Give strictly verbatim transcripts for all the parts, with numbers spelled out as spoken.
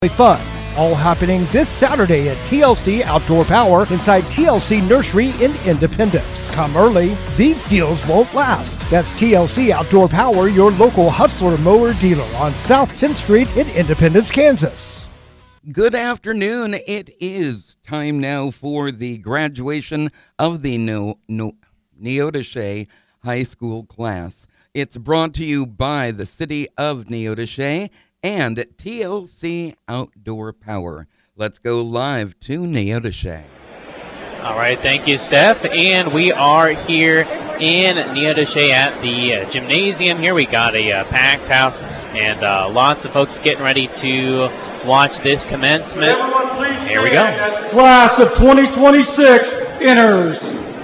Fun, all happening this Saturday at T L C Outdoor Power inside T L C Nursery in Independence. Come early, these deals won't last. That's T L C Outdoor Power, your local Hustler mower dealer on South tenth Street in Independence, Kansas. Good afternoon. It is time now for the graduation of the no, no, Neodesha High School class. It's brought to you by the City of Neodesha and T L C Outdoor Power. Let's go live to Neodesha. All right, thank you, Steph. And we are here in Neodesha at the uh, gymnasium. Here we got a uh, packed house and uh, lots of folks getting ready to watch this commencement. Here we go. Class of twenty twenty-six enters.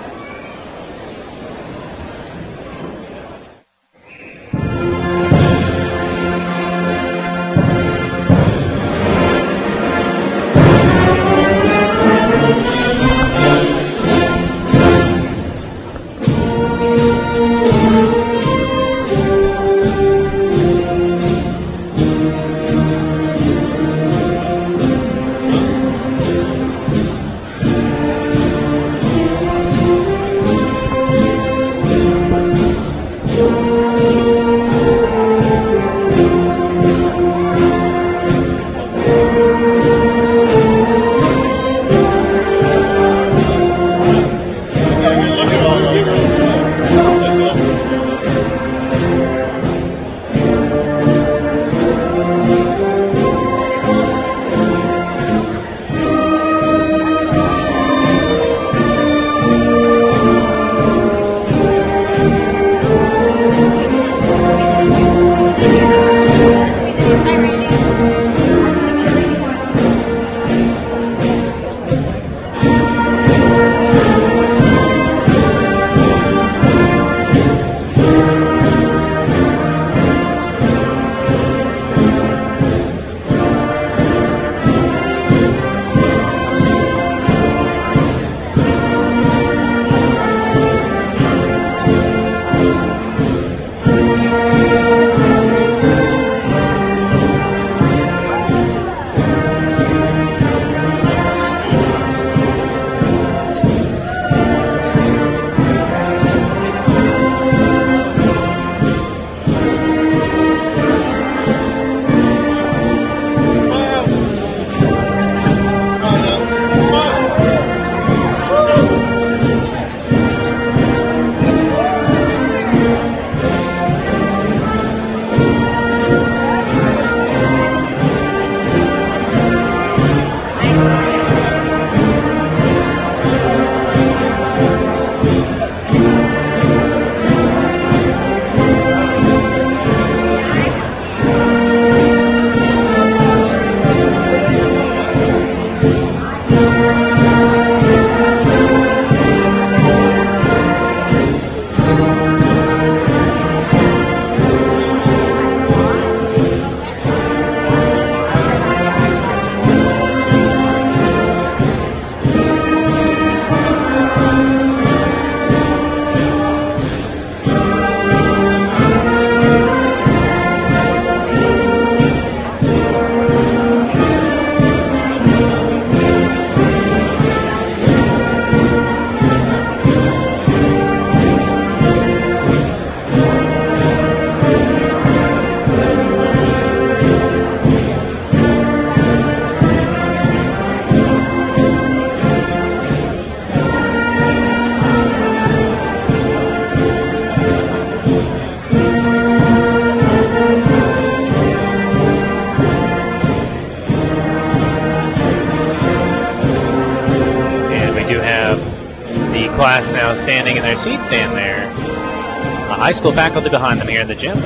Class now standing in their seats, and their uh, high school faculty behind them here in the gym.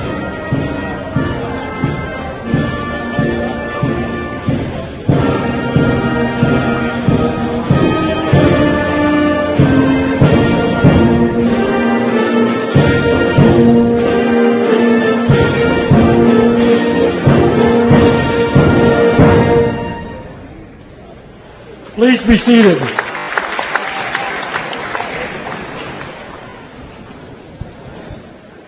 Please be seated.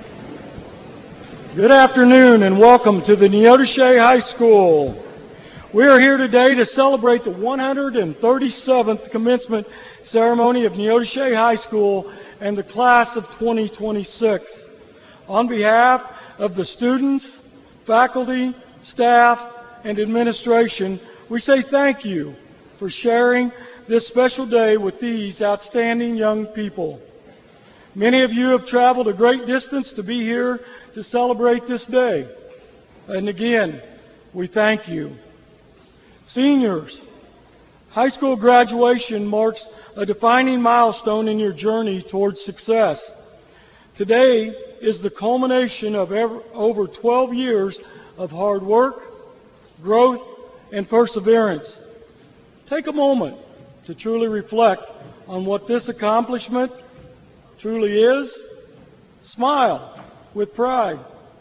Good afternoon and welcome to the Neodesha High School. We are here today to celebrate the one hundred thirty-seventh commencement ceremony of Neodesha High School and the class of twenty twenty-six. On behalf of the students, faculty, staff, and administration, we say thank you for sharing this special day with these outstanding young people. Many of you have traveled a great distance to be here to celebrate this day. And again, we thank you. Seniors, high school graduation marks a defining milestone in your journey towards success. Today is the culmination of ever, over twelve years of hard work, growth, and perseverance. Take a moment to truly reflect on what this accomplishment truly is. Smile with pride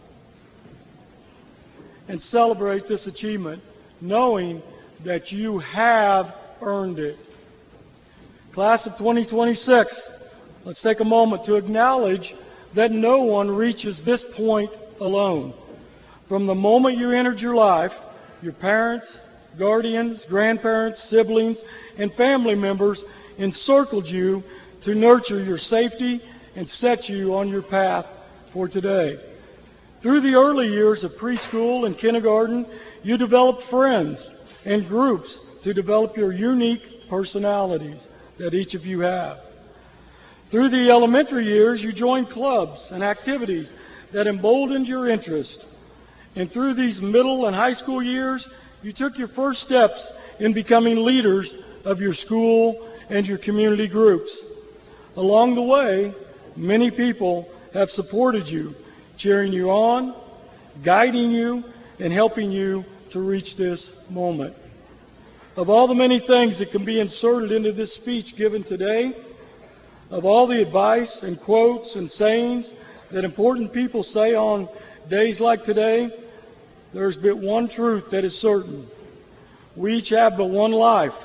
and celebrate this achievement, knowing that you have earned it. Class of twenty twenty-six, let's take a moment to acknowledge that no one reaches this point alone. From the moment you entered your life, your parents, guardians, grandparents, siblings, and family members encircled you to nurture your safety and set you on your path for today. Through the early years of preschool and kindergarten, you developed friends and groups to develop your unique personalities that each of you have. Through the elementary years, you joined clubs and activities that emboldened your interest. And through these middle and high school years, you took your first steps in becoming leaders of your school and your community groups. Along the way, many people have supported you, cheering you on, guiding you, and helping you to reach this moment. Of all the many things that can be inserted into this speech given today, of all the advice and quotes and sayings that important people say on days like today, there's but one truth that is certain. We each have but one life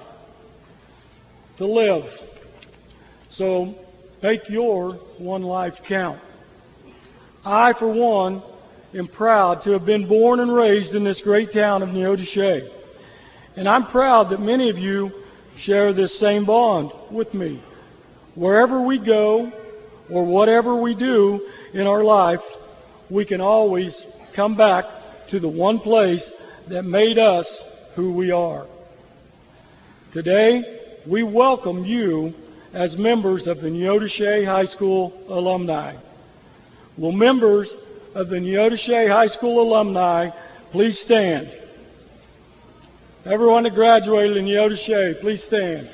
to live. So make your one life count. I, for one, am proud to have been born and raised in this great town of Neodesha. And I'm proud that many of you share this same bond with me. Wherever we go or whatever we do in our life, we can always come back to the one place that made us who we are. Today, we welcome you as members of the Neodesha High School alumni. Will members of the Neodesha High School alumni please stand? Everyone that graduated in Neodesha, please stand.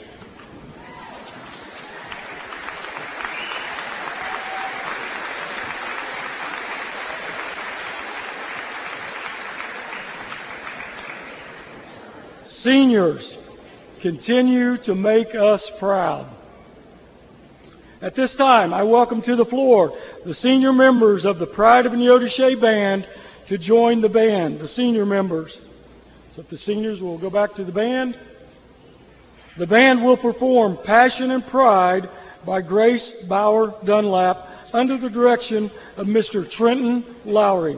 Seniors, continue to make us proud. At this time, I welcome to the floor the senior members of the Pride of Neodesha Band to join the band, the senior members. So if the seniors will go back to the band. The band will perform Passion and Pride by Grace Bauer Dunlap under the direction of Mister Trenton Lowry.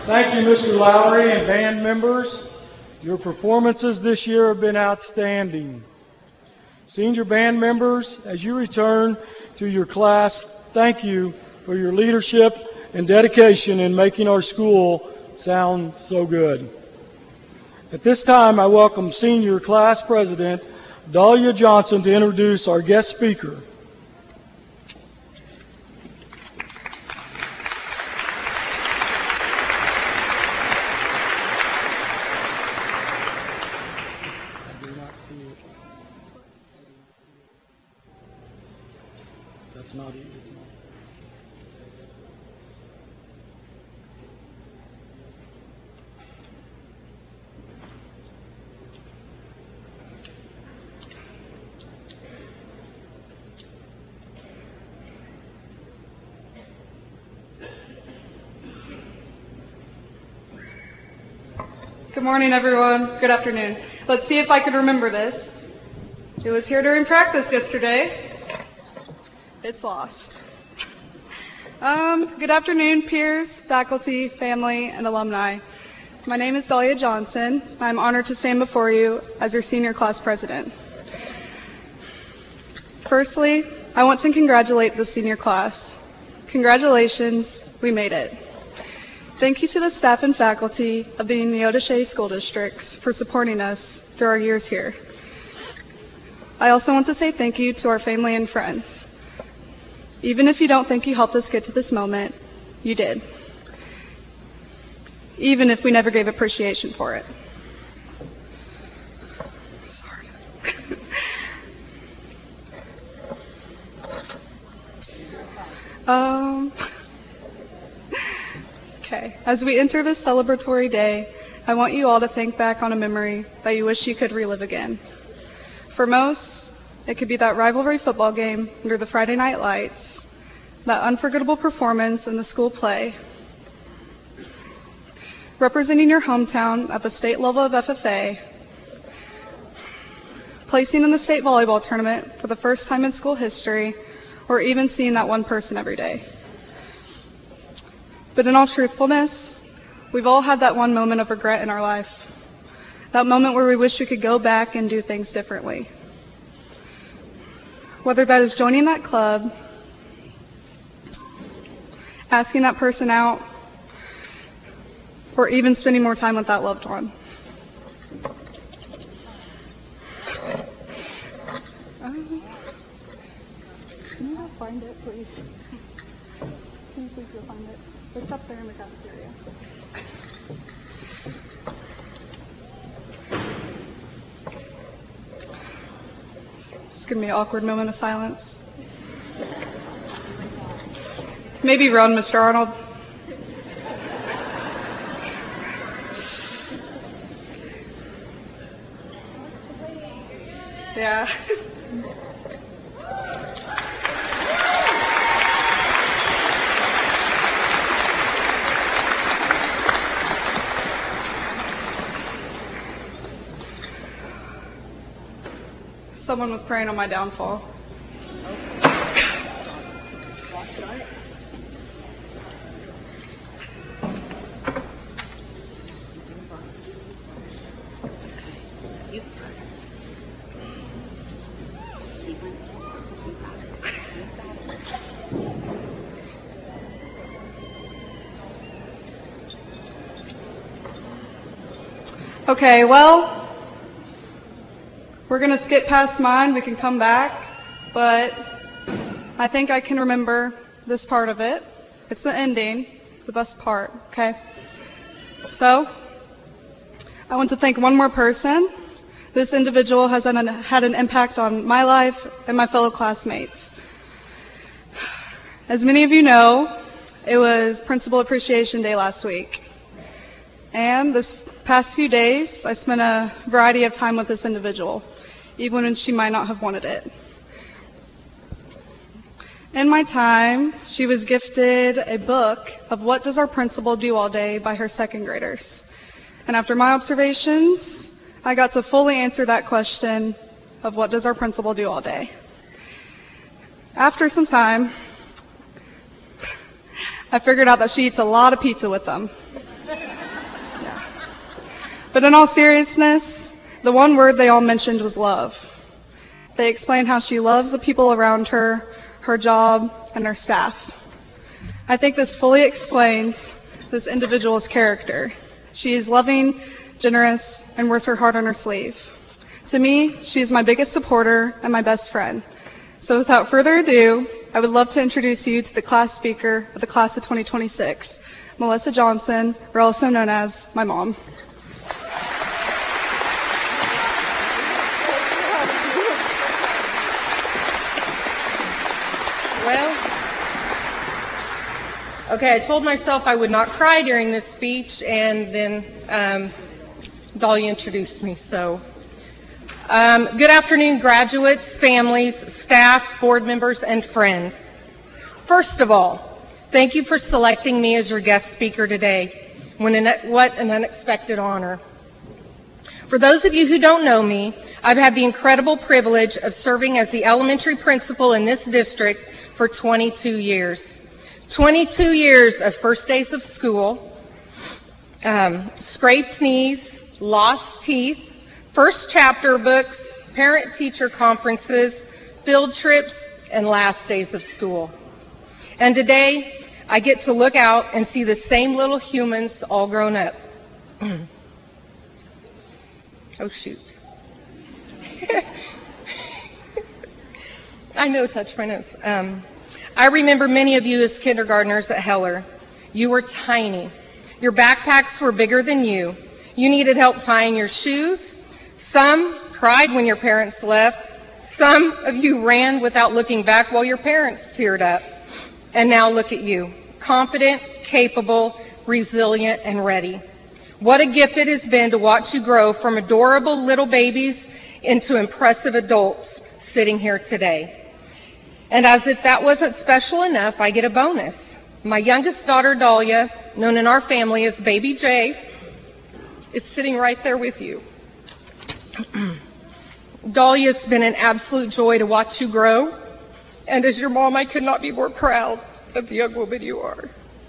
Thank you, Mister Lowry and band members. Your performances this year have been outstanding. Senior band members, as you return to your class, thank you for your leadership and dedication in making our school sound so good. At this time, I welcome Senior Class President Dahlia Johnson to introduce our guest speaker. That's not it. It's not. Good morning, everyone. Good afternoon. Let's see if I can remember this. It was here during practice yesterday. It's lost. Um, good afternoon, peers, faculty, family, and alumni. My name is Dahlia Johnson. I'm honored to stand before you as your senior class president. Firstly, I want to congratulate the senior class. Congratulations, we made it. Thank you to the staff and faculty of the Neodesha School Districts for supporting us through our years here. I also want to say thank you to our family and friends. Even if you don't think you helped us get to this moment, you did. Even if we never gave appreciation for it. Sorry. um, okay, as we enter this celebratory day, I want you all to think back on a memory that you wish you could relive again. For most, it could be that rivalry football game under the Friday night lights, that unforgettable performance in the school play, representing your hometown at the state level of F F A, placing in the state volleyball tournament for the first time in school history, or even seeing that one person every day. But in all truthfulness, we've all had that one moment of regret in our life, that moment where we wish we could go back and do things differently. Whether that is joining that club, asking that person out, or even spending more time with that loved one. Um, can you go find it, please? Can you please go find it? It's up there in the cafeteria. Just give me an awkward moment of silence. Maybe run, Mister Arnold. Yeah. Someone was preying on my downfall. Okay, well, we're going to skip past mine. We can come back, but I think I can remember this part of it. It's the ending, the best part, okay? So, I want to thank one more person. This individual has an, had an impact on my life and my fellow classmates. As many of you know, it was Principal Appreciation Day last week. And this past few days, I spent a variety of time with this individual, even when she might not have wanted it. In my time, she was gifted a book of What Does Our Principal Do All Day by her second graders. And after my observations, I got to fully answer that question of what does our principal do all day. After some time, I figured out that she eats a lot of pizza with them. But in all seriousness, the one word they all mentioned was love. They explained how she loves the people around her, her job, and her staff. I think this fully explains this individual's character. She is loving, generous, and wears her heart on her sleeve. To me, she is my biggest supporter and my best friend. So without further ado, I would love to introduce you to the class speaker of the class of twenty twenty-six, Melissa Johnson, or also known as my mom. Well, okay, I told myself I would not cry during this speech, and then um, Dahlia introduced me, so. Um, good afternoon, graduates, families, staff, board members, and friends. First of all, thank you for selecting me as your guest speaker today. When an, what an unexpected honor. For those of you who don't know me, I've had the incredible privilege of serving as the elementary principal in this district for twenty-two years. twenty-two years of first days of school, um, scraped knees, lost teeth, first chapter books, parent-teacher conferences, field trips, and last days of school. And today, I get to look out and see the same little humans all grown up. Oh, shoot. I know, touch my nose. Um, I remember many of you as kindergartners at Heller. You were tiny. Your backpacks were bigger than you. You needed help tying your shoes. Some cried when your parents left. Some of you ran without looking back while your parents teared up. And now look at you, confident, capable, resilient, and ready. What a gift it has been to watch you grow from adorable little babies into impressive adults sitting here today. And as if that wasn't special enough, I get a bonus. My youngest daughter, Dahlia, known in our family as Baby J, is sitting right there with you. Dahlia, it's been an absolute joy to watch you grow. And as your mom, I could not be more proud of the young woman you are.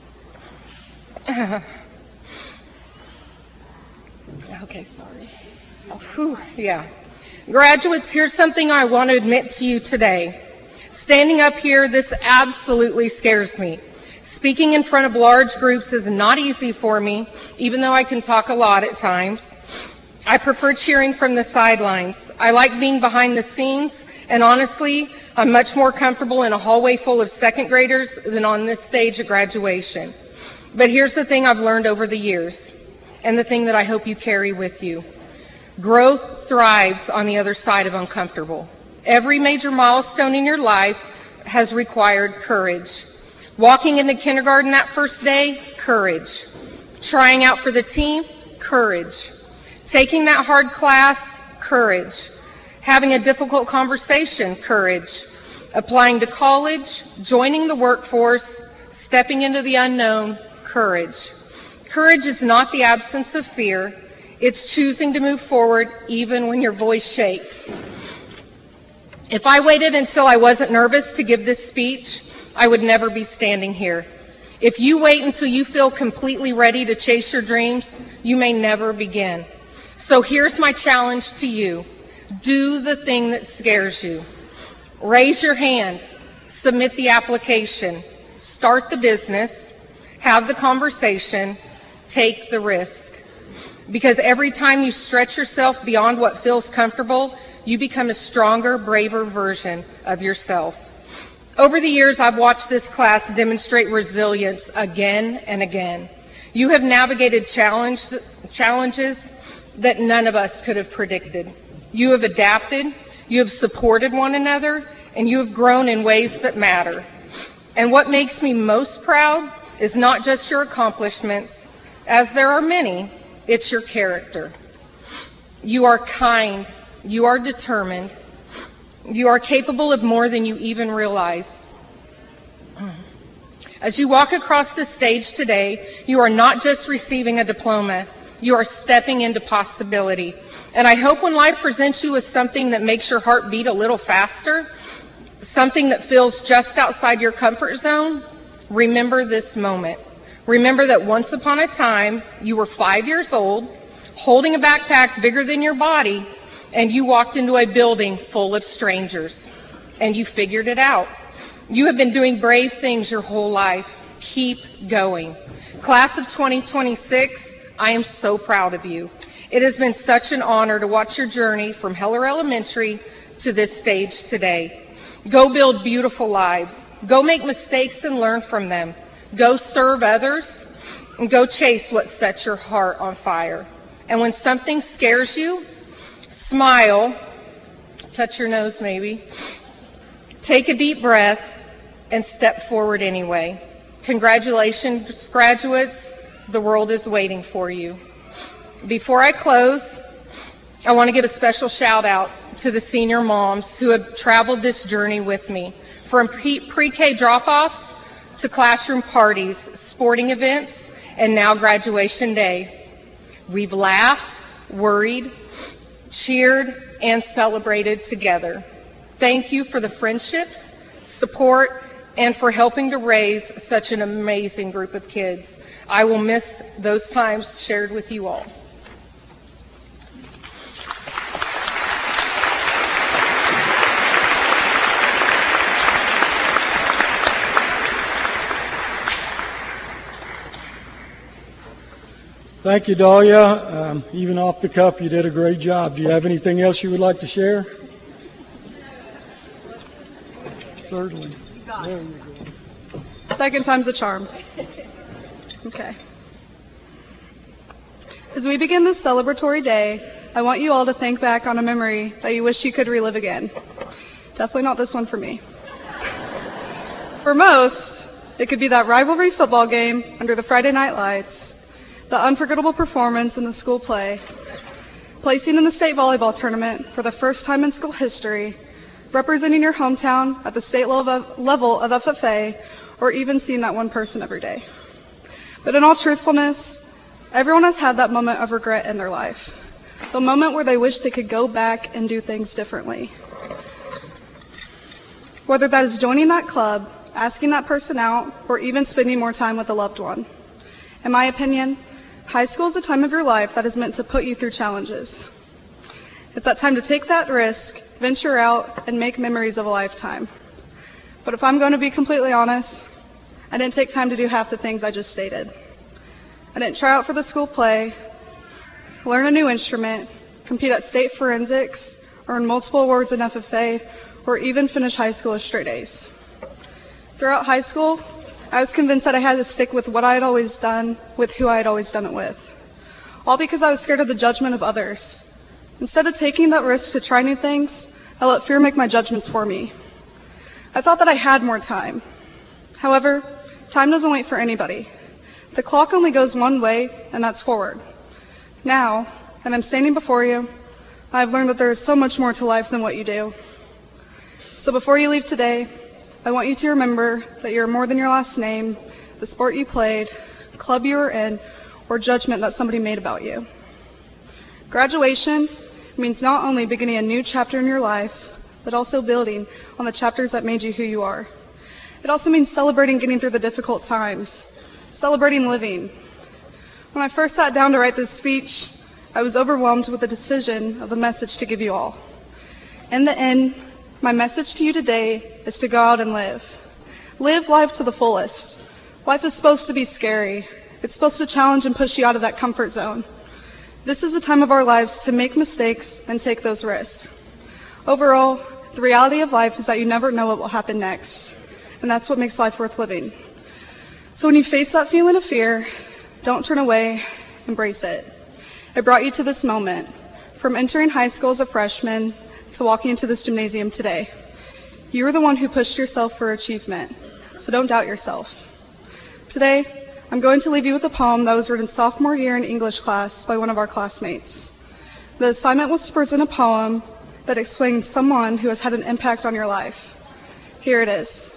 Okay, sorry. Oh, whew, yeah. Graduates, here's something I want to admit to you today. Standing up here, this absolutely scares me. Speaking in front of large groups is not easy for me, even though I can talk a lot at times. I prefer cheering from the sidelines. I like being behind the scenes, and honestly, I'm much more comfortable in a hallway full of second graders than on this stage at graduation. But here's the thing I've learned over the years, and the thing that I hope you carry with you. Growth thrives on the other side of uncomfortable. Every major milestone in your life has required courage. Walking into kindergarten that first day, courage. Trying out for the team, courage. Taking that hard class, courage. Having a difficult conversation, courage. Applying to college, joining the workforce, stepping into the unknown, courage. Courage is not the absence of fear. It's choosing to move forward even when your voice shakes. If I waited until I wasn't nervous to give this speech, I would never be standing here. If you wait until you feel completely ready to chase your dreams, you may never begin. So here's my challenge to you. Do the thing that scares you. Raise your hand. Submit the application. Start the business. Have the conversation. Take the risk. Because every time you stretch yourself beyond what feels comfortable, you become a stronger, braver version of yourself. Over the years, I've watched this class demonstrate resilience again and again. You have navigated challenge, challenges that none of us could have predicted. You have adapted, you have supported one another, and you have grown in ways that matter. And what makes me most proud is not just your accomplishments, as there are many, it's your character. You are kind. You are determined. You are capable of more than you even realize. As you walk across the stage today, you are not just receiving a diploma. You are stepping into possibility. And I hope when life presents you with something that makes your heart beat a little faster, something that feels just outside your comfort zone, remember this moment. Remember that once upon a time, you were five years old, holding a backpack bigger than your body, and you walked into a building full of strangers, and you figured it out. You have been doing brave things your whole life. Keep going. Class of twenty twenty-six, I am so proud of you. It has been such an honor to watch your journey from Heller Elementary to this stage today. Go build beautiful lives. Go make mistakes and learn from them. Go serve others, and go chase what sets your heart on fire. And when something scares you, smile, touch your nose maybe, take a deep breath, and step forward anyway. Congratulations, graduates. The world is waiting for you. Before I close, I want to give a special shout out to the senior moms who have traveled this journey with me, from pre-K drop-offs to classroom parties, sporting events, and now graduation day. We've laughed, worried, cheered, and celebrated together. Thank you for the friendships, support, and for helping to raise such an amazing group of kids. I will miss those times shared with you all. Thank you, Dahlia. Um, even off the cuff, you did a great job. Do you have anything else you would like to share? Certainly. There you go. Second time's a charm. Okay. As we begin this celebratory day, I want you all to think back on a memory that you wish you could relive again. Definitely not this one for me. For most, it could be that rivalry football game under the Friday night lights, the unforgettable performance in the school play, placing in the state volleyball tournament for the first time in school history, representing your hometown at the state level of F F A, or even seeing that one person every day. But in all truthfulness, everyone has had that moment of regret in their life, the moment where they wish they could go back and do things differently. Whether that is joining that club, asking that person out, or even spending more time with a loved one. In my opinion, high school is a time of your life that is meant to put you through challenges. It's that time to take that risk, venture out, and make memories of a lifetime. But if I'm going to be completely honest, I didn't take time to do half the things I just stated. I didn't try out for the school play, learn a new instrument, compete at state forensics, earn multiple awards in F F A, or even finish high school with straight A's. Throughout high school, I was convinced that I had to stick with what I had always done, with who I had always done it with. All because I was scared of the judgment of others. Instead of taking that risk to try new things, I let fear make my judgments for me. I thought that I had more time. However, time doesn't wait for anybody. The clock only goes one way, and that's forward. Now, that I'm standing before you, I've learned that there is so much more to life than what you do. So before you leave today, I want you to remember that you're more than your last name, the sport you played, club you were in, or judgment that somebody made about you. Graduation means not only beginning a new chapter in your life, but also building on the chapters that made you who you are. It also means celebrating getting through the difficult times, celebrating living. When I first sat down to write this speech, I was overwhelmed with the decision of the message to give you all. In the end, my message to you today is to go out and live. Live life to the fullest. Life is supposed to be scary. It's supposed to challenge and push you out of that comfort zone. This is a time of our lives to make mistakes and take those risks. Overall, the reality of life is that you never know what will happen next, and that's what makes life worth living. So when you face that feeling of fear, don't turn away, embrace it. It brought you to this moment, from entering high school as a freshman to walking into this gymnasium today. You are the one who pushed yourself for achievement, so don't doubt yourself. Today, I'm going to leave you with a poem that was written sophomore year in English class by one of our classmates. The assignment was to present a poem that explains someone who has had an impact on your life. Here it is.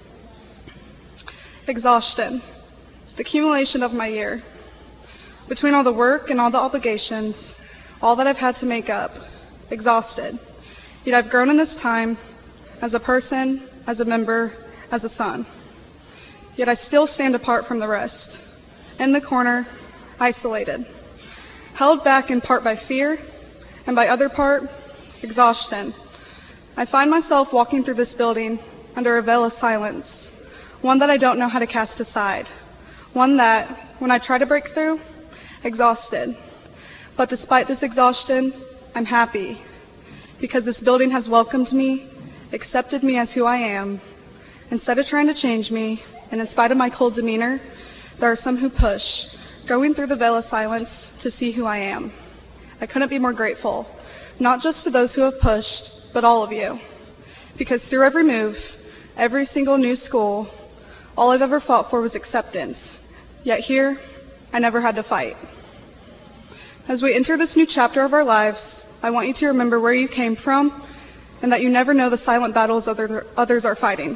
Exhaustion, the accumulation of my year. Between all the work and all the obligations, all that I've had to make up, exhausted. Yet I've grown in this time as a person, as a member, as a son. Yet I still stand apart from the rest, in the corner, isolated. held back in part by fear and by other part, exhaustion. I find myself walking through this building under a veil of silence, one that I don't know how to cast aside, one that, when I try to break through, exhausted. But despite this exhaustion, I'm happy, because this building has welcomed me, accepted me as who I am. Instead of trying to change me, and in spite of my cold demeanor, there are some who push, going through the veil of silence to see who I am. I couldn't be more grateful, not just to those who have pushed, but all of you. Because through every move, every single new school, all I've ever fought for was acceptance. Yet here, I never had to fight. As we enter this new chapter of our lives, I want you to remember where you came from and that you never know the silent battles other, others are fighting.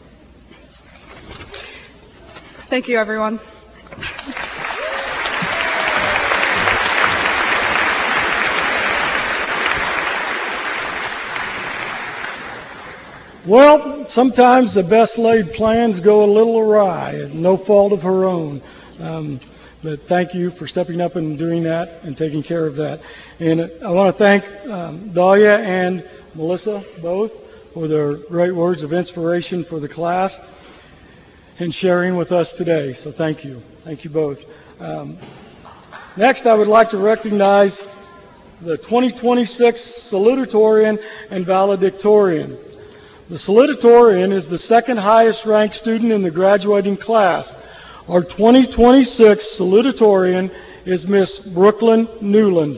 Thank you, everyone. Well, sometimes the best laid plans go a little awry, no fault of her own. Um, but thank you for stepping up and doing that and taking care of that. And I want to thank um, Dahlia and Melissa both for their great words of inspiration for the class and sharing with us today. So thank you. Thank you both. Um, next, I would like to recognize the twenty twenty-six salutatorian and valedictorian. The salutatorian is the second highest ranked student in the graduating class. Our twenty twenty-six salutatorian is Miss Brooklyn Newland.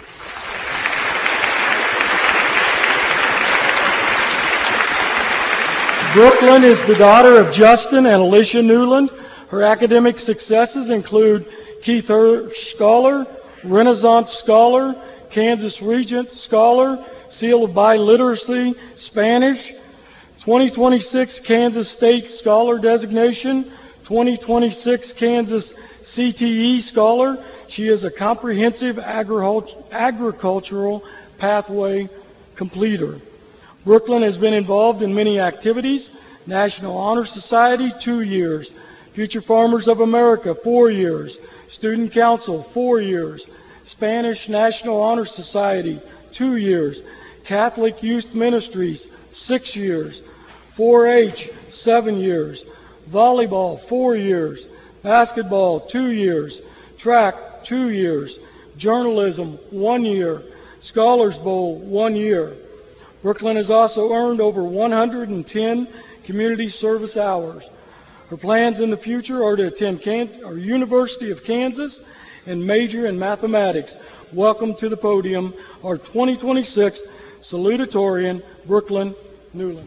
Brooklyn is the daughter of Justin and Alicia Newland. Her academic successes include Keith Hirsch Scholar, Renaissance Scholar, Kansas Regent Scholar, Seal of Biliteracy, Spanish, twenty twenty-six Kansas State Scholar Designation, twenty twenty-six Kansas C T E Scholar. She is a comprehensive agricultural pathway completer. Brooklyn has been involved in many activities. National Honor Society, two years. Future Farmers of America, four years. Student Council, four years. Spanish National Honor Society, two years. Catholic Youth Ministries, six years. four H, seven years. Volleyball, four years. Basketball, two years. Track, two years. Journalism, one year. Scholars Bowl, one year. Brooklyn has also earned over one hundred ten community service hours. Her plans in the future are to attend Can- or University of Kansas and major in mathematics. Welcome to the podium, our twenty twenty-six salutatorian, Brooklyn Newland.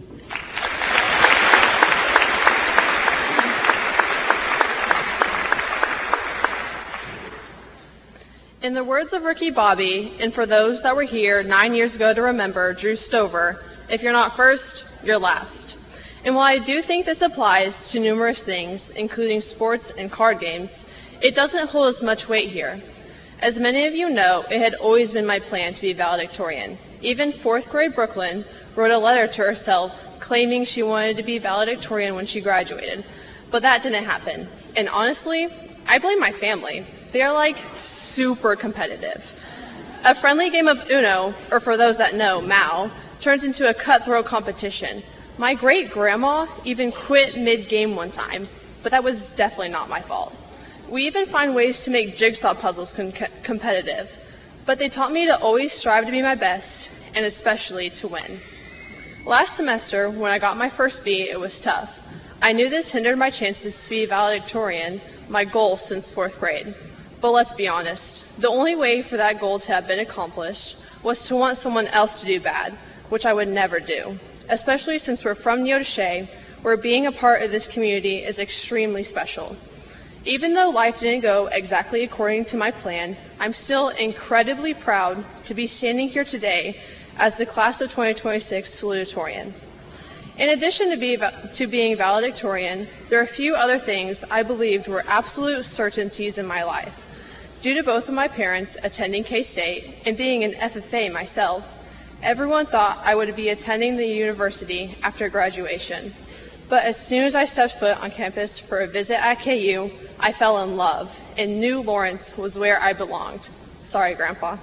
In the words of Ricky Bobby, and for those that were here nine years ago to remember, Drew Stover, if you're not first, you're last. And while I do think this applies to numerous things, including sports and card games, it doesn't hold as much weight here. As many of you know, it had always been my plan to be valedictorian. Even fourth grade Brooklyn wrote a letter to herself claiming she wanted to be valedictorian when she graduated. But that didn't happen. And honestly, I blame my family. They are like super competitive. A friendly game of Uno, or for those that know, Mao, turns into a cutthroat competition. My great-grandma even quit mid-game one time, but that was definitely not my fault. We even find ways to make jigsaw puzzles con- competitive, but they taught me to always strive to be my best, and especially to win. Last semester, when I got my first B, it was tough. I knew this hindered my chances to be valedictorian, my goal since fourth grade. But let's be honest, the only way for that goal to have been accomplished was to want someone else to do bad, which I would never do, especially since we're from Neodesha, where being a part of this community is extremely special. Even though life didn't go exactly according to my plan, I'm still incredibly proud to be standing here today as the class of twenty twenty-six salutatorian. In addition to, be, to being valedictorian, there are a few other things I believed were absolute certainties in my life. Due to both of my parents attending K-State and being an F F A myself, everyone thought I would be attending the university after graduation. But as soon as I stepped foot on campus for a visit at K U, I fell in love and knew Lawrence was where I belonged. Sorry, Grandpa.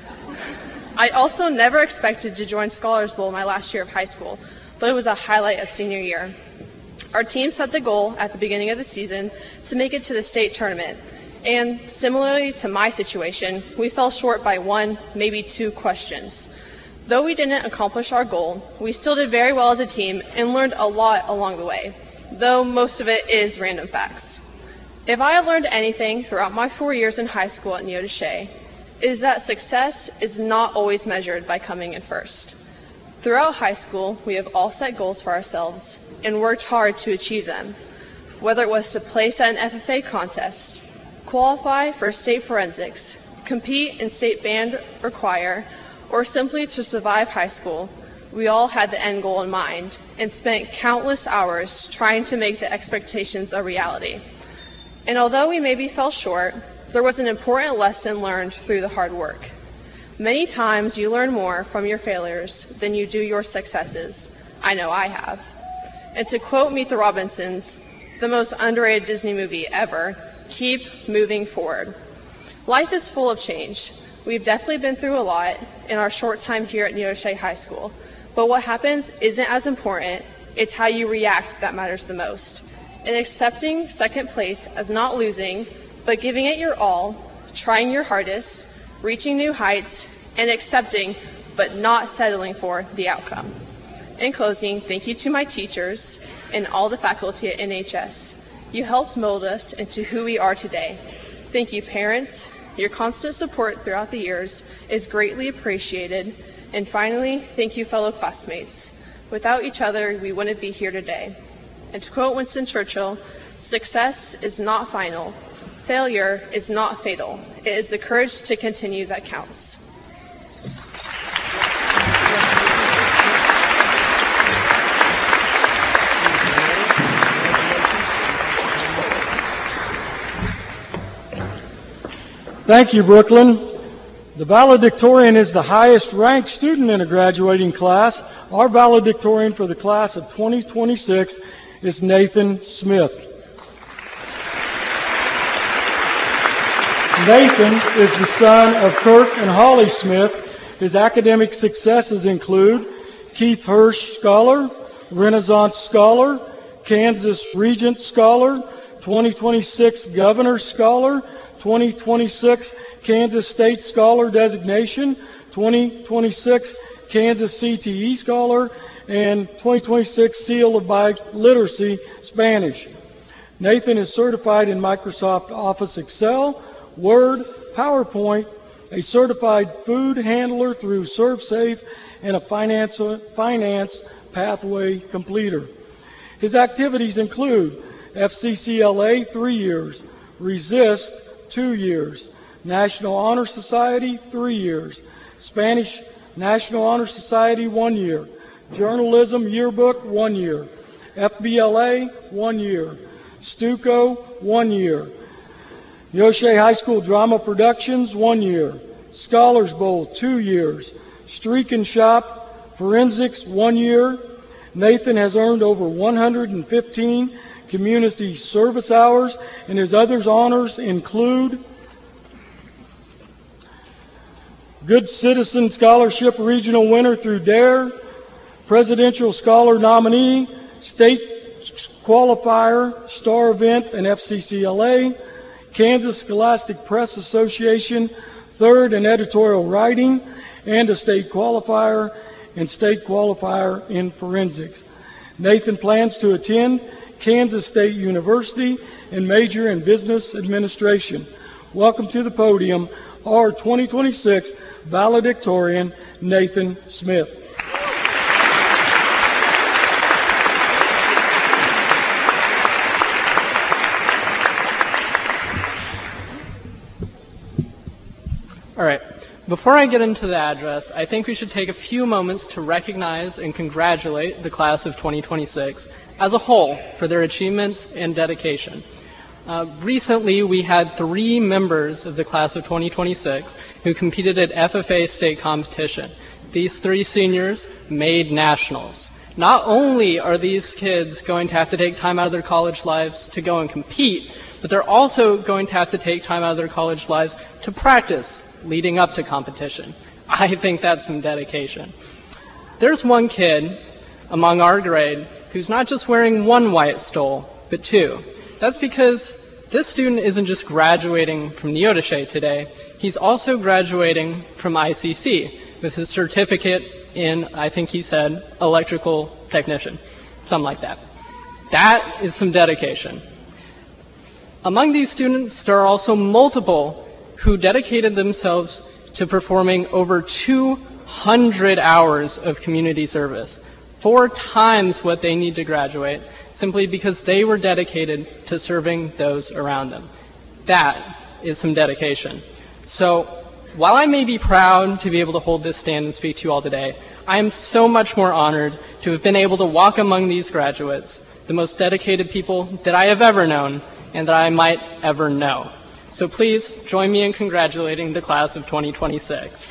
I also never expected to join Scholars Bowl my last year of high school, but it was a highlight of senior year. Our team set the goal at the beginning of the season to make it to the state tournament, and similarly to my situation, we fell short by one, maybe two questions. Though we didn't accomplish our goal, we still did very well as a team and learned a lot along the way, though most of it is random facts. If I have learned anything throughout my four years in high school at Neodesha, it is that success is not always measured by coming in first. Throughout high school, we have all set goals for ourselves and worked hard to achieve them, whether it was to place at an F F A contest, qualify for state forensics, compete in state band or choir, or simply to survive high school. We all had the end goal in mind and spent countless hours trying to make the expectations a reality. And although we maybe fell short, there was an important lesson learned through the hard work. Many times you learn more from your failures than you do your successes. I know I have. And to quote Meet the Robinsons, the most underrated Disney movie ever, keep moving forward. Life is full of change. We've definitely been through a lot in our short time here at Neodesha High School, but what happens isn't as important, it's how you react that matters the most. And accepting second place as not losing, but giving it your all, trying your hardest, reaching new heights, and accepting, but not settling for the outcome. In closing, thank you to my teachers and all the faculty at N H S. You helped mold us into who we are today. Thank you, parents. Your constant support throughout the years is greatly appreciated. And finally, thank you, fellow classmates. Without each other, we wouldn't be here today. And to quote Winston Churchill, success is not final. Failure is not fatal. It is the courage to continue that counts. Thank you, Brooklyn. The valedictorian is the highest ranked student in a graduating class. Our valedictorian for the class of twenty twenty-six is Nathan Smith. Nathan is the son of Kirk and Holly Smith. His academic successes include Keith Hirsch Scholar, Renaissance Scholar, Kansas Regent Scholar, twenty twenty-six Governor Scholar, twenty twenty-six Kansas State Scholar Designation, twenty twenty-six Kansas C T E Scholar, and twenty twenty-six Seal of Biliteracy Spanish. Nathan is certified in Microsoft Office Excel, Word, PowerPoint, a certified food handler through ServSafe, and a finance, finance pathway completer. His activities include F C C L A, three years, Resist, two years, National Honor Society, three years, Spanish National Honor Society, one year, Journalism Yearbook, one year, F B L A, one year, Stuco, one year, Neodesha High School Drama Productions, one year, Scholars Bowl, two years, Streak and Shop, Forensics, one year. Nathan has earned over one hundred fifteen community service hours, and his other honors include Good Citizen Scholarship Regional Winner through DARE, Presidential Scholar Nominee, State Qualifier, Star Event, and F C C L A, Kansas Scholastic Press Association, third in editorial writing, and a state qualifier and state qualifier in forensics. Nathan plans to attend Kansas State University and major in business administration. Welcome to the podium, our twenty twenty-six valedictorian, Nathan Smith. All right. Before I get into the address, I think we should take a few moments to recognize and congratulate the class of twenty twenty-six as a whole for their achievements and dedication. Uh, recently, we had three members of the class of twenty twenty-six who competed at F F A state competition. These three seniors made nationals. Not only are these kids going to have to take time out of their college lives to go and compete, but they're also going to have to take time out of their college lives to practice leading up to competition. I think that's some dedication. There's one kid among our grade who's not just wearing one white stole, but two. That's because this student isn't just graduating from Neodesha today, he's also graduating from I C C with his certificate in, I think he said, electrical technician, something like that. That is some dedication. Among these students, there are also multiple who dedicated themselves to performing over two hundred hours of community service, four times what they need to graduate, simply because they were dedicated to serving those around them. That is some dedication. So, while I may be proud to be able to hold this stand and speak to you all today, I am so much more honored to have been able to walk among these graduates, the most dedicated people that I have ever known and that I might ever know. So please join me in congratulating the class of twenty twenty-six.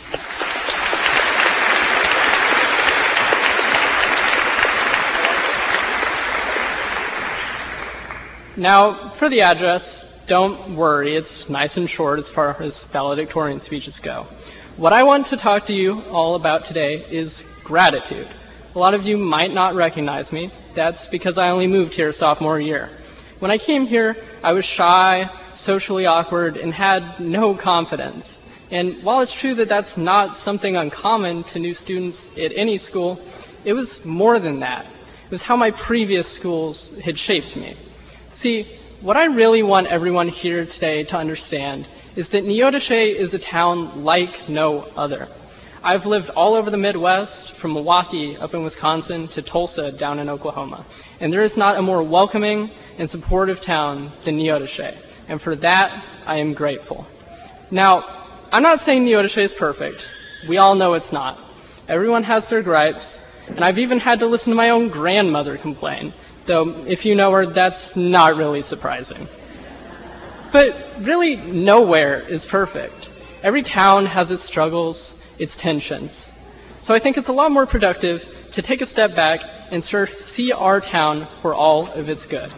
Now, for the address, don't worry, it's nice and short as far as valedictorian speeches go. What I want to talk to you all about today is gratitude. A lot of you might not recognize me. That's because I only moved here sophomore year. When I came here, I was shy, socially awkward, and had no confidence. And while it's true that that's not something uncommon to new students at any school, it was more than that. It was how my previous schools had shaped me. See, what I really want everyone here today to understand is that Neodesha is a town like no other. I've lived all over the Midwest, from Milwaukee up in Wisconsin to Tulsa down in Oklahoma, and there is not a more welcoming and supportive town than Neodesha, and for that, I am grateful. Now, I'm not saying Neodesha is perfect. We all know it's not. Everyone has their gripes, and I've even had to listen to my own grandmother complain, though if you know her, that's not really surprising. But really, nowhere is perfect. Every town has its struggles, its tensions. So I think it's a lot more productive to take a step back and see our town for all of its good.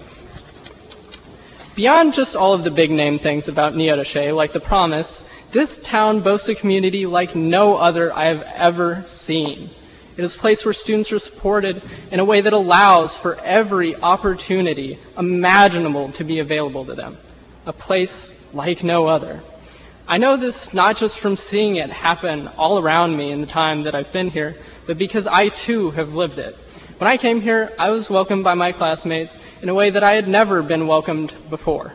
Beyond just all of the big name things about Neodesha, like the Promise, this town boasts a community like no other I have ever seen. It is a place where students are supported in a way that allows for every opportunity imaginable to be available to them. A place like no other. I know this not just from seeing it happen all around me in the time that I've been here, but because I too have lived it. When I came here, I was welcomed by my classmates in a way that I had never been welcomed before.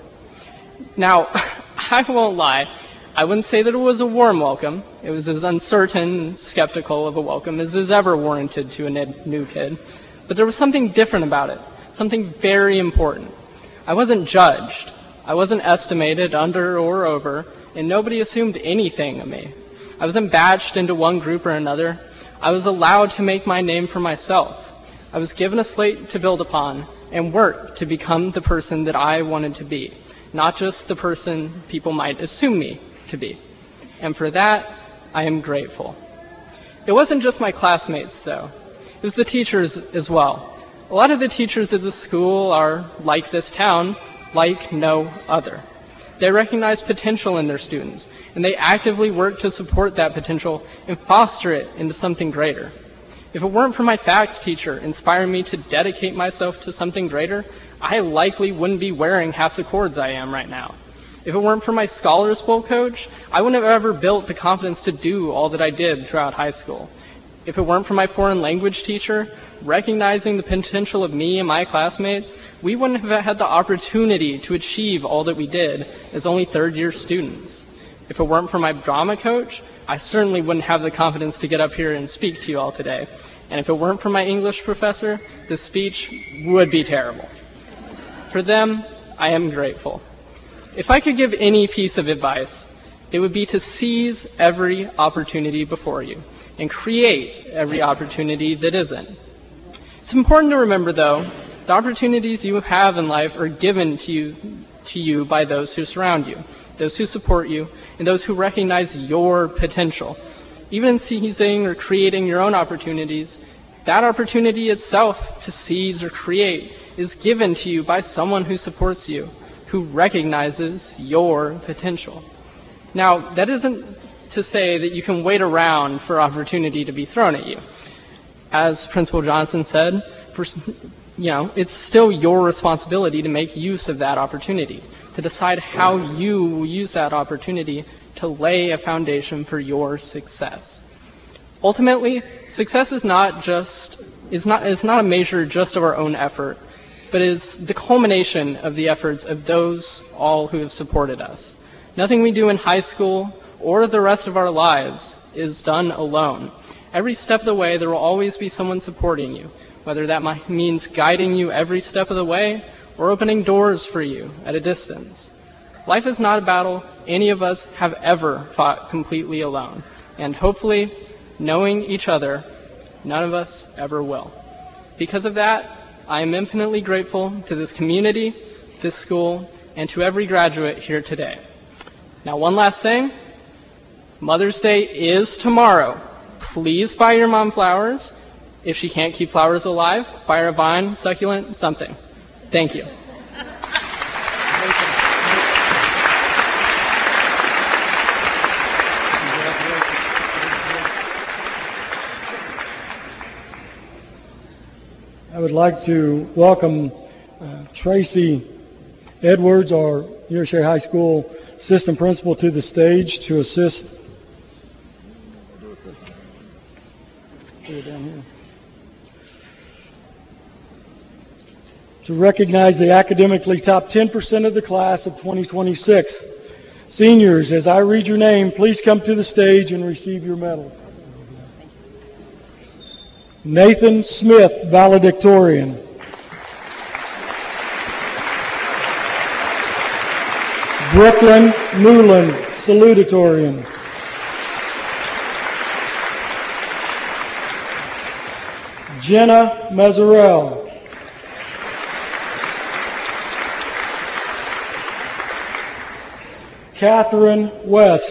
Now, I won't lie, I wouldn't say that it was a warm welcome. It was as uncertain and skeptical of a welcome as is ever warranted to a new kid. But there was something different about it, something very important. I wasn't judged. I wasn't estimated under or over, and nobody assumed anything of me. I wasn't batched into one group or another. I was allowed to make my name for myself. I was given a slate to build upon and work to become the person that I wanted to be, not just the person people might assume me to be. And for that, I am grateful. It wasn't just my classmates, though. It was the teachers as well. A lot of the teachers at the school are like this town, like no other. They recognize potential in their students, and they actively work to support that potential and foster it into something greater. If it weren't for my facts teacher inspiring me to dedicate myself to something greater, I likely wouldn't be wearing half the cords I am right now. If it weren't for my Scholars Bowl coach, I wouldn't have ever built the confidence to do all that I did throughout high school. If it weren't for my foreign language teacher, recognizing the potential of me and my classmates, we wouldn't have had the opportunity to achieve all that we did as only third-year students. If it weren't for my drama coach, I certainly wouldn't have the confidence to get up here and speak to you all today. And if it weren't for my English professor, the speech would be terrible. For them, I am grateful. If I could give any piece of advice, it would be to seize every opportunity before you and create every opportunity that isn't. It's important to remember, though, the opportunities you have in life are given to you, to you by those who surround you, those who support you, and those who recognize your potential. Even in seizing or creating your own opportunities, that opportunity itself to seize or create is given to you by someone who supports you, who recognizes your potential. Now, that isn't to say that you can wait around for opportunity to be thrown at you. As Principal Johnson said, you know, it's still your responsibility to make use of that opportunity, to decide how you will use that opportunity to lay a foundation for your success. Ultimately, success is not just is not is not a measure just of our own effort, but is the culmination of the efforts of those all who have supported us. Nothing we do in high school or the rest of our lives is done alone. Every step of the way, there will always be someone supporting you, whether that might means guiding you every step of the way or opening doors for you at a distance. Life is not a battle any of us have ever fought completely alone, and hopefully, knowing each other, none of us ever will. Because of that, I am infinitely grateful to this community, this school, and to every graduate here today. Now, one last thing. Mother's Day is tomorrow. Please buy your mom flowers. If she can't keep flowers alive, buy her a vine, succulent, something. Thank you. I would like to welcome uh, Tracy Edwards, our New Rochelle High School assistant principal, to the stage to assist. Down here. To recognize the academically top ten percent of the class of twenty twenty-six. Seniors, as I read your name, please come to the stage and receive your medal. Nathan Smith, valedictorian. Brooklyn Newland, salutatorian. Jenna Mazzarell. Catherine West.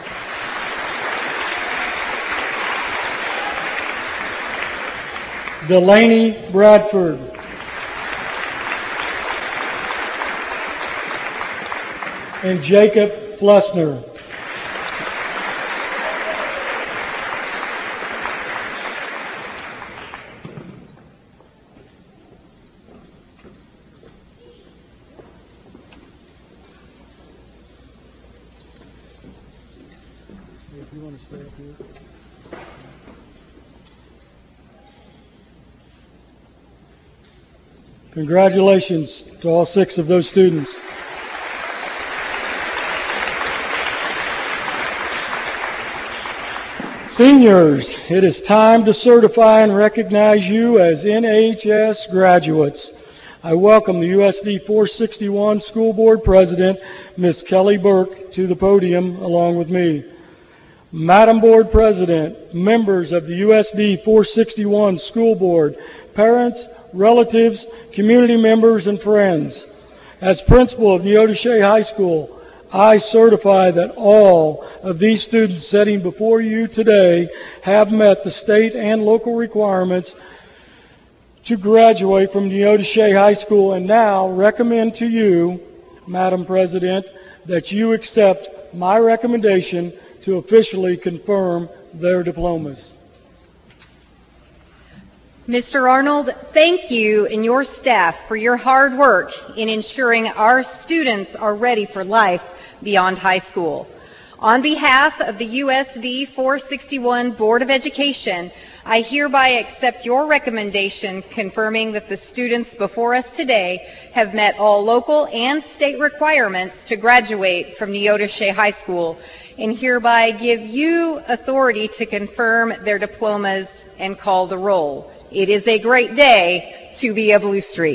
Delaney Bradford. And Jacob Flessner. If you want to stay up here. Congratulations to all six of those students. Seniors, it is time to certify and recognize you as N H S graduates. I welcome the U S D four sixty-one School Board President, Miz Kelly Burke, to the podium along with me. Madam Board President, members of the U S D four sixty-one School Board, parents, relatives, community members, and friends. As principal of Neodesha High School, I certify that all of these students sitting before you today have met the state and local requirements to graduate from Neodesha High School, and now recommend to you, Madam President, that you accept my recommendation to officially confirm their diplomas. Mister Arnold, thank you and your staff for your hard work in ensuring our students are ready for life beyond high school. On behalf of the U S D four sixty-one Board of Education, I hereby accept your recommendation confirming that the students before us today have met all local and state requirements to graduate from Neodesha High School, and hereby give you authority to confirm their diplomas and call the roll. It is a great day to be a Blue Streak.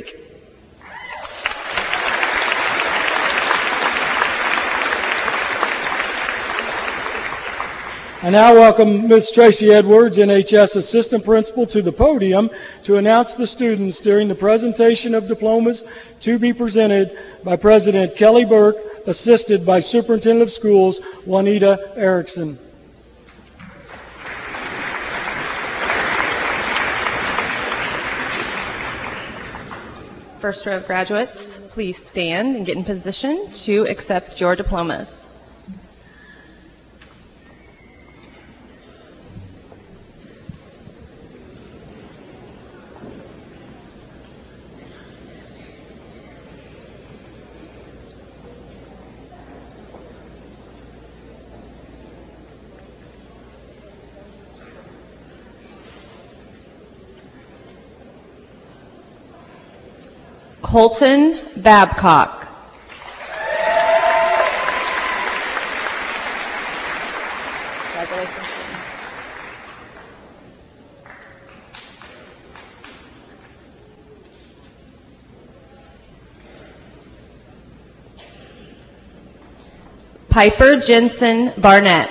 I now welcome Miz Tracy Edwards, N H S Assistant Principal, to the podium to announce the students during the presentation of diplomas to be presented by President Kelly Burke, assisted by Superintendent of Schools Juanita Erickson. First row of graduates, please stand and get in position to accept your diplomas. Colton Babcock. Congratulations. Piper Jensen Barnett.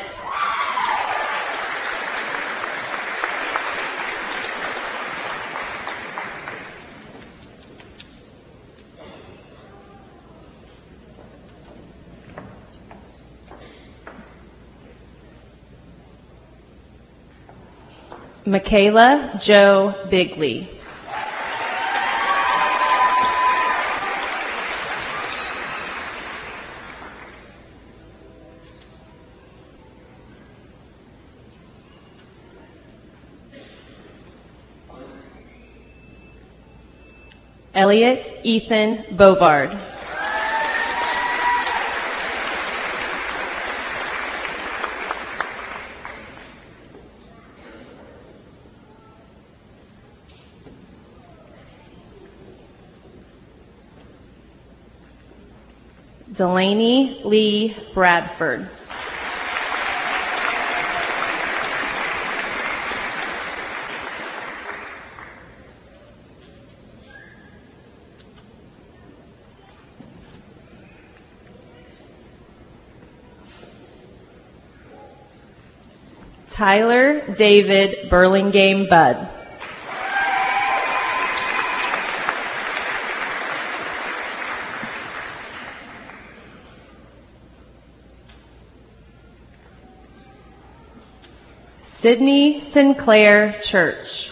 Michaela Jo Bigley. Elliot Ethan Bovard. Delaney Lee Bradford. Tyler David Burlingame Budd. Sydney Sinclair Church.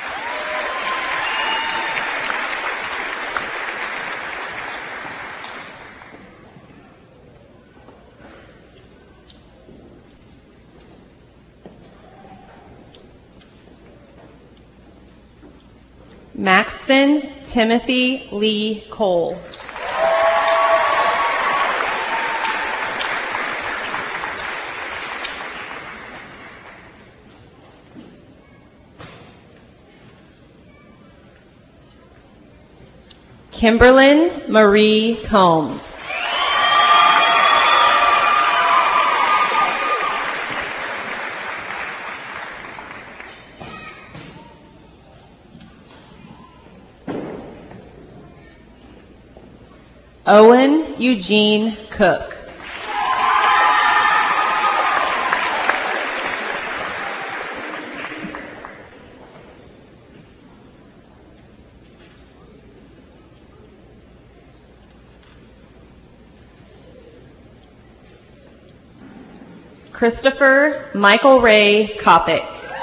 Maxton Timothy Lee Cole. Kimberlyn Marie Combs. Owen Eugene Cook. Christopher Michael Ray Kopic.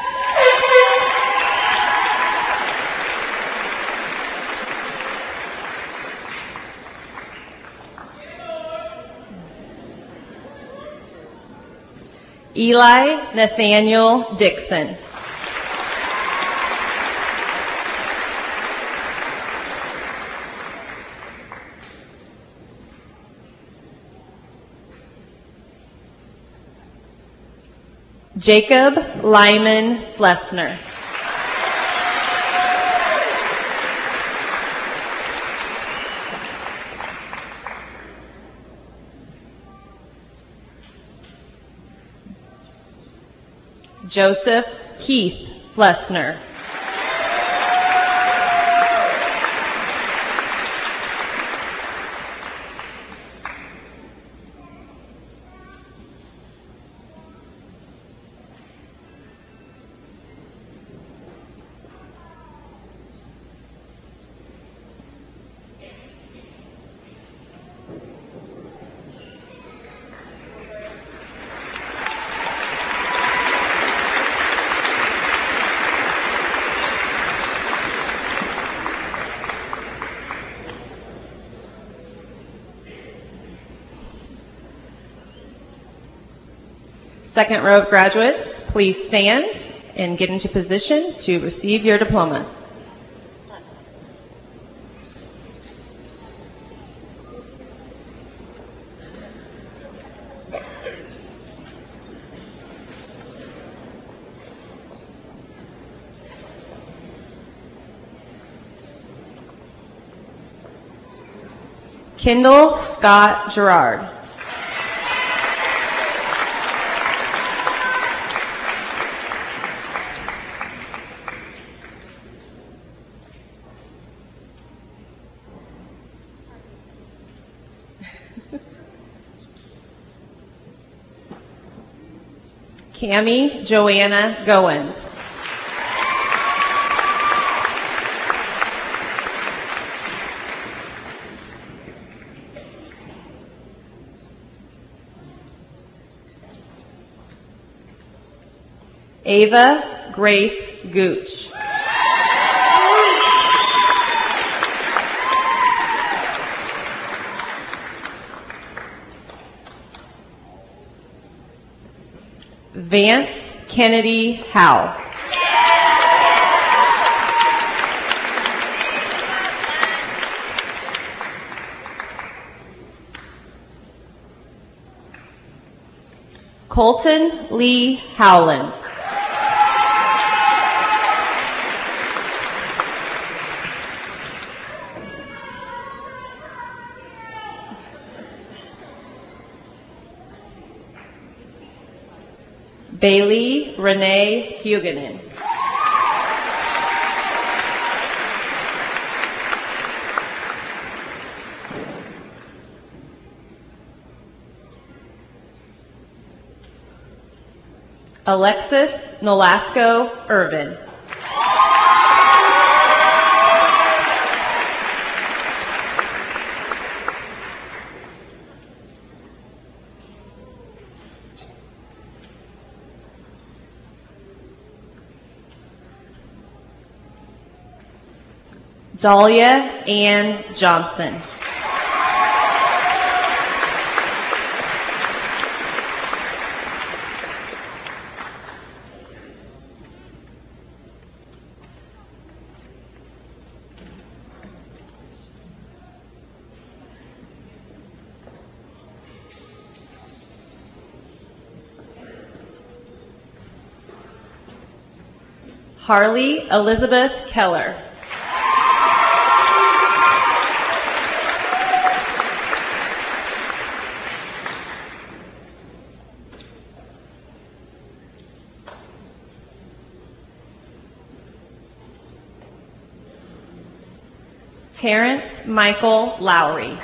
Eli Nathaniel Dixon. Jacob Lyman Flessner. Joseph Keith Flessner. Second row of graduates, please stand and get into position to receive your diplomas. Kendall Scott Gerard. Cami Joanna Goins. Ava Grace Gooch. Vance Kennedy Howe. Colton Lee Howland. Bailey Renee Huguenin. Alexis Nolasco Irvin. Dahlia Ann Johnson. Harley Elizabeth Keller. Terrence Michael Lowry.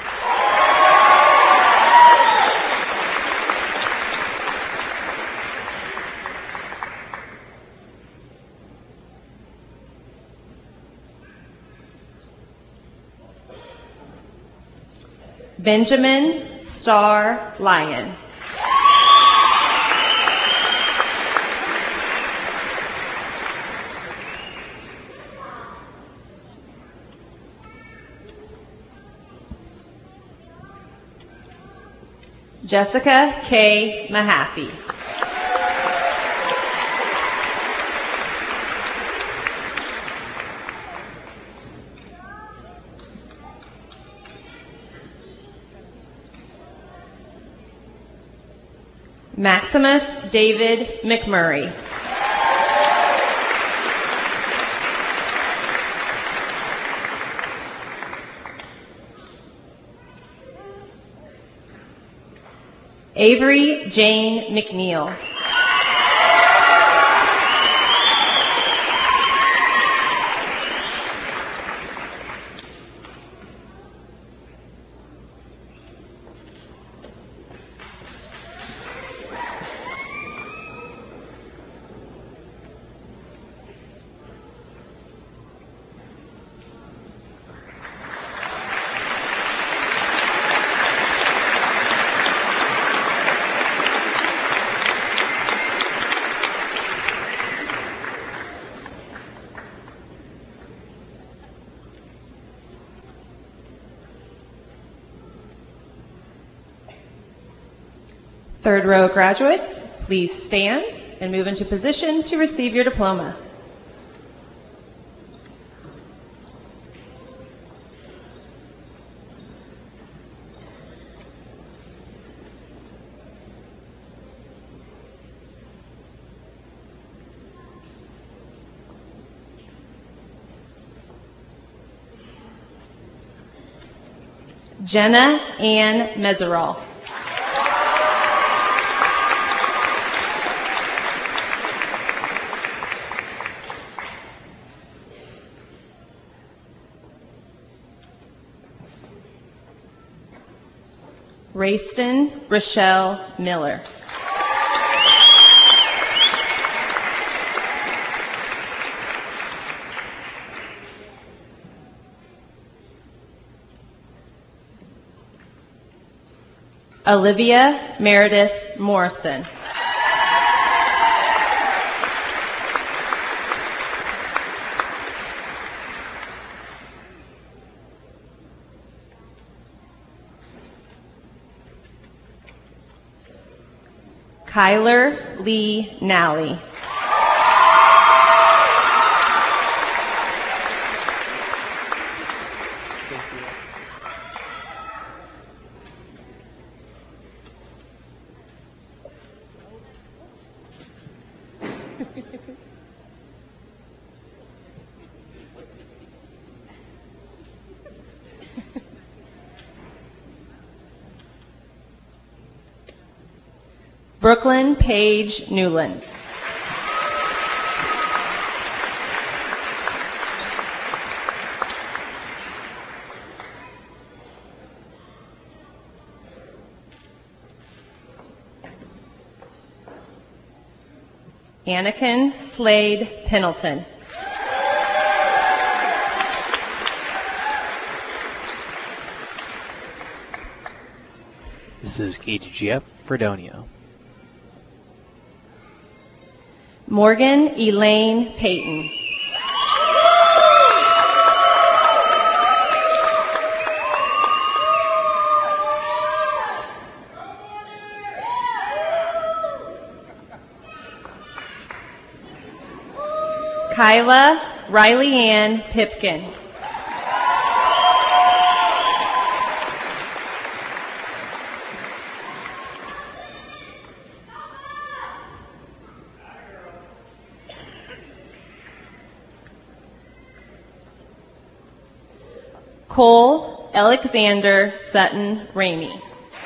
Benjamin Starr Lyon. Jessica K. Mahaffey. Maximus David McMurray. Avery Jane McNeil. Third row graduates, please stand and move into position to receive your diploma. Jenna Ann Meseroff. Rayston Rochelle Miller. Olivia Meredith Morrison. Kyler Lee Nally. Brooklyn Page Newland. Anakin Slade Pendleton. This is K G G F Fredonia. Morgan Elaine Payton. Kyla Riley Ann Pipkin. Cole Alexander Sutton Ramey.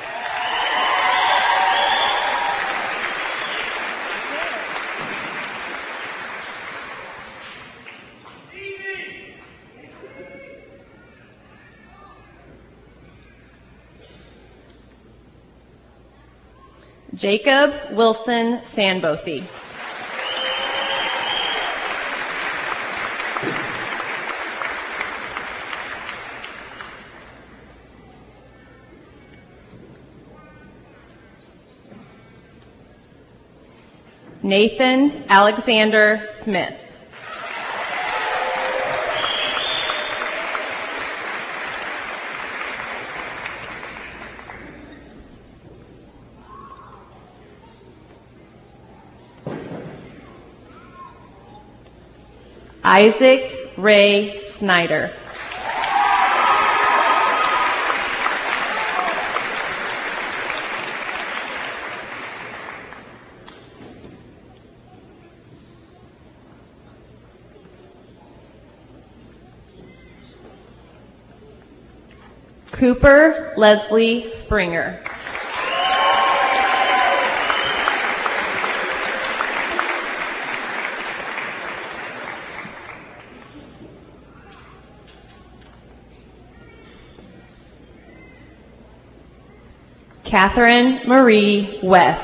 Jacob Wilson Sanbothy. Nathan Alexander Smith. Isaac Ray Snyder. Cooper Leslie Springer. Catherine Marie West.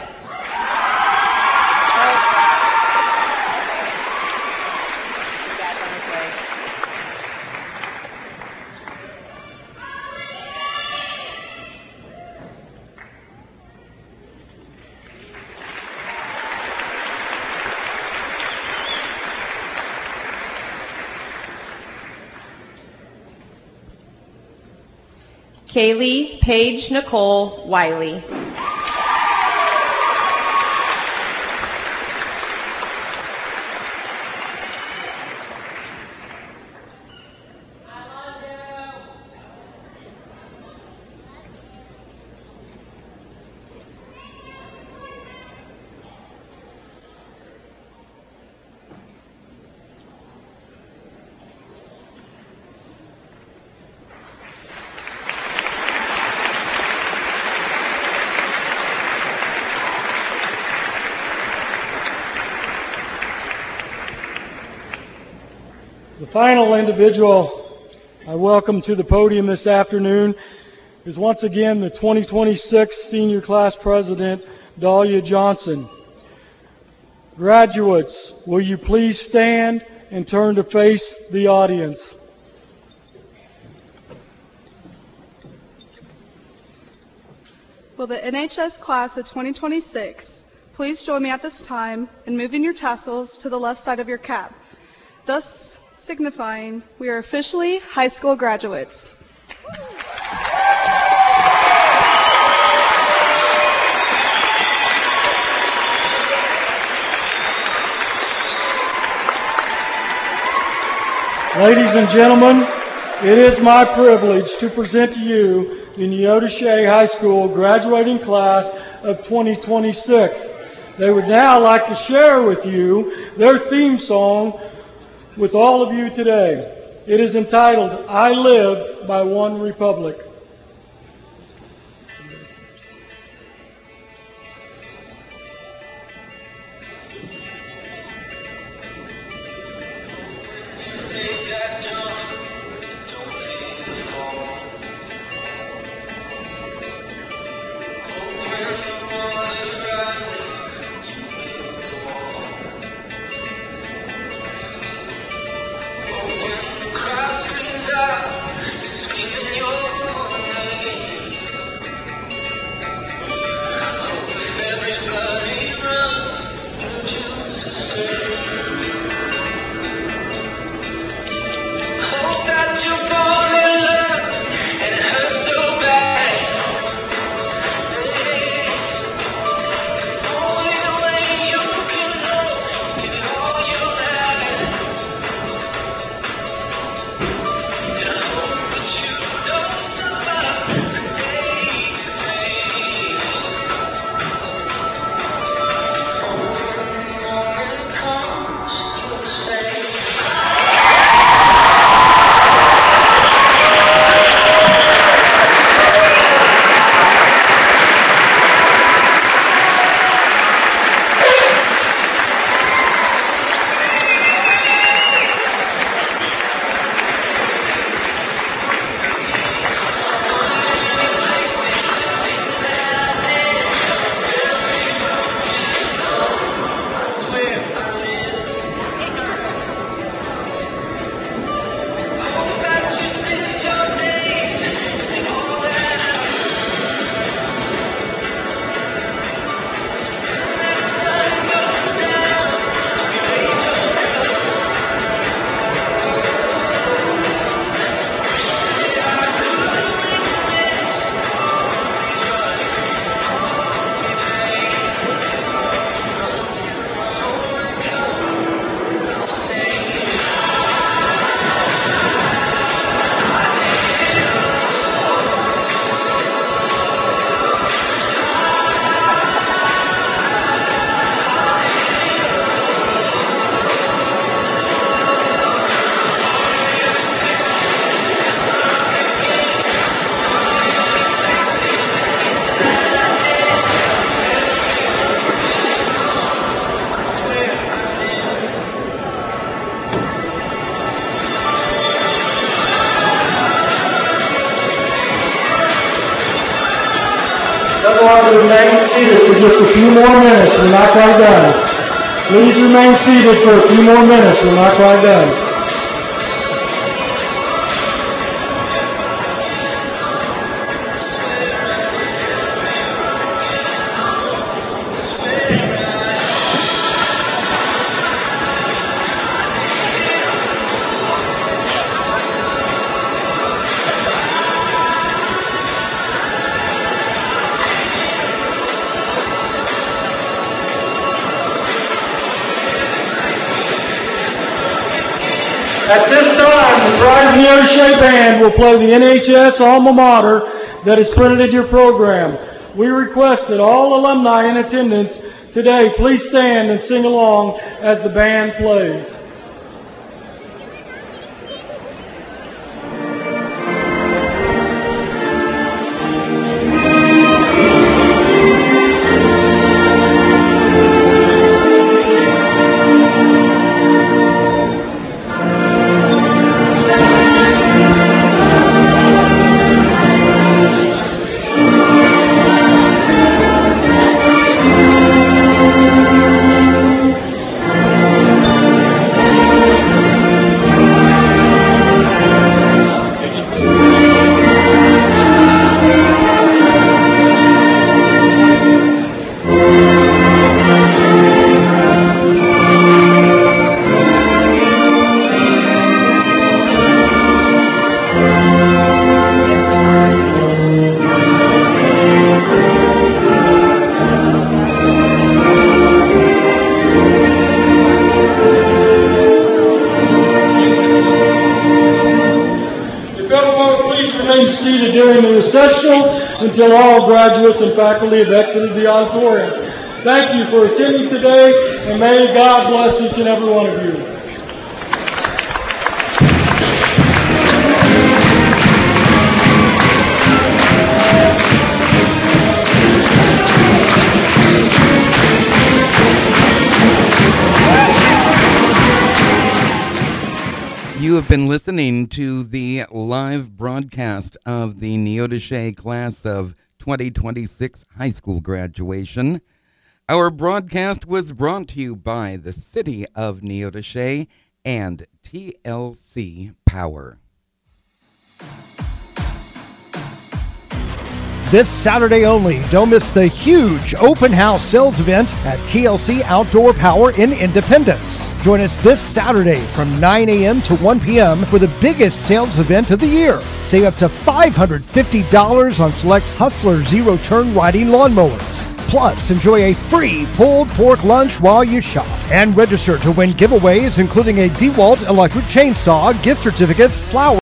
Kaylee Paige Nicole Wiley. The final individual I welcome to the podium this afternoon is once again the twenty twenty-six Senior Class President, Dahlia Johnson. Graduates, will you please stand and turn to face the audience? Will the N H S class of twenty twenty-six please join me at this time in moving your tassels to the left side of your cap, thus signifying we are officially high school graduates. Ladies and gentlemen, it is my privilege to present to you the Neodesha High School graduating class of twenty twenty-six. They would now like to share with you their theme song with all of you today. It is entitled, I Lived by One Republic. Everyone remain seated for just a few more minutes. We're not quite done. Please remain seated for a few more minutes. We're not quite done. At this time, the Pride of Neodesha Band will play the N H S alma mater that is printed in your program. We request that all alumni in attendance today please stand and sing along as the band plays. until all graduates and faculty have exited the auditorium. Thank you for attending today, and may God bless each and every one of you. You have been listening to the live broadcast of the Neodesha class of twenty twenty-six high school graduation. Our broadcast was brought to you by the City of Neodesha and T L C Power. This Saturday only, don't miss the huge open house sales event at T L C Outdoor Power in Independence. Join us this Saturday from nine a.m. to one p.m. for the biggest sales event of the year. Save up to five hundred fifty dollars on select Hustler zero-turn riding lawnmowers. Plus, enjoy a free pulled pork lunch while you shop. And register to win giveaways including a DeWalt electric chainsaw, gift certificates, flowers,